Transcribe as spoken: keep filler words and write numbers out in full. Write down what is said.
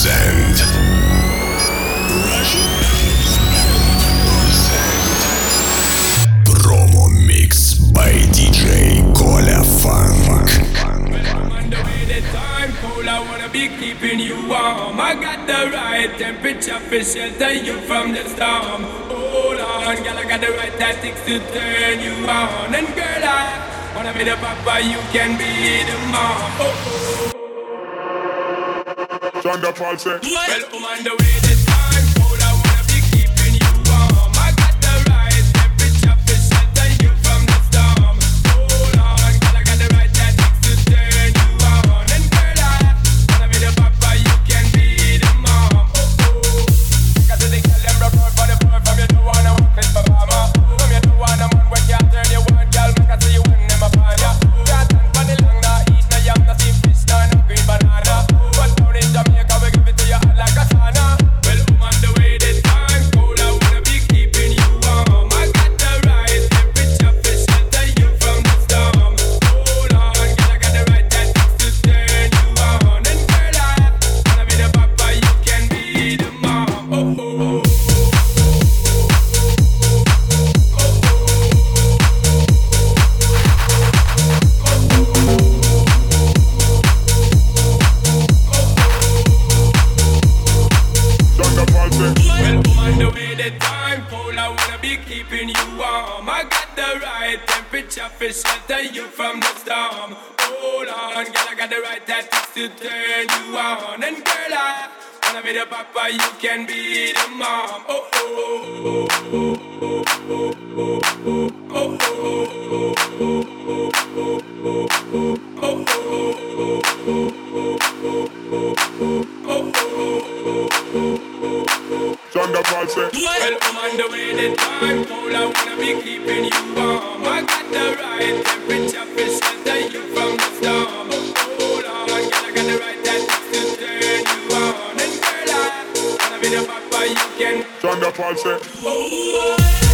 present. Promo mix by ди джей Коля Funk. I wanna be keeping you warm. I got the right temperature for shelter you from the storm. Hold on, girl, I got the right tactics to turn you on. And girl, I wanna be the papa, you can be the mom. Oh, oh. Thunder Paul say, well, I'm on the way this time. Hold I wanna be keeping you warm. I got the right temperature for shelter you from the storm. Hold on, girl, I got the right tactics to turn you on. And girl, I wanna be the papa, you can be the mom. Oh, oh. Got to the girl, them rock out for the floor from you don't wanna work with mama. From you don't wanna man when you turn you on, girl, make I see you when them upon ya. Can't stand for the long, nah, eat no yam, no steam fish, no no green banana. But down in Jamaica, we give it to you hot like a sauna. Well, I'm on the way this time, cold, I wanna be keeping you warm. I got the right temperature for shelter you from the storm. Hold on, girl, I got the right tactics to turn you on. And girl, I wanna be the papa, you can be the mom. Oh, oh, oh. Thunder Paul say, Well, I'm on the way the time cold, I wanna be keeping you warm. I got the right temperature for shelter you from the storm. Hold on, girl, I got the right tactics to turn you on. And girl, I wanna be the papa, you can be the mom. Oh, oh, oh, oh, oh, oh, oh, oh, oh, Thunder Paul say, well, I'm on the way the time cold, I wanna be keeping you warm. I got the right temperature for shelter you from the storm. Hold on, girl, I got the right tactics to turn you on. And girl, I wanna be the papa, you can. Thunder Paul say, Oh,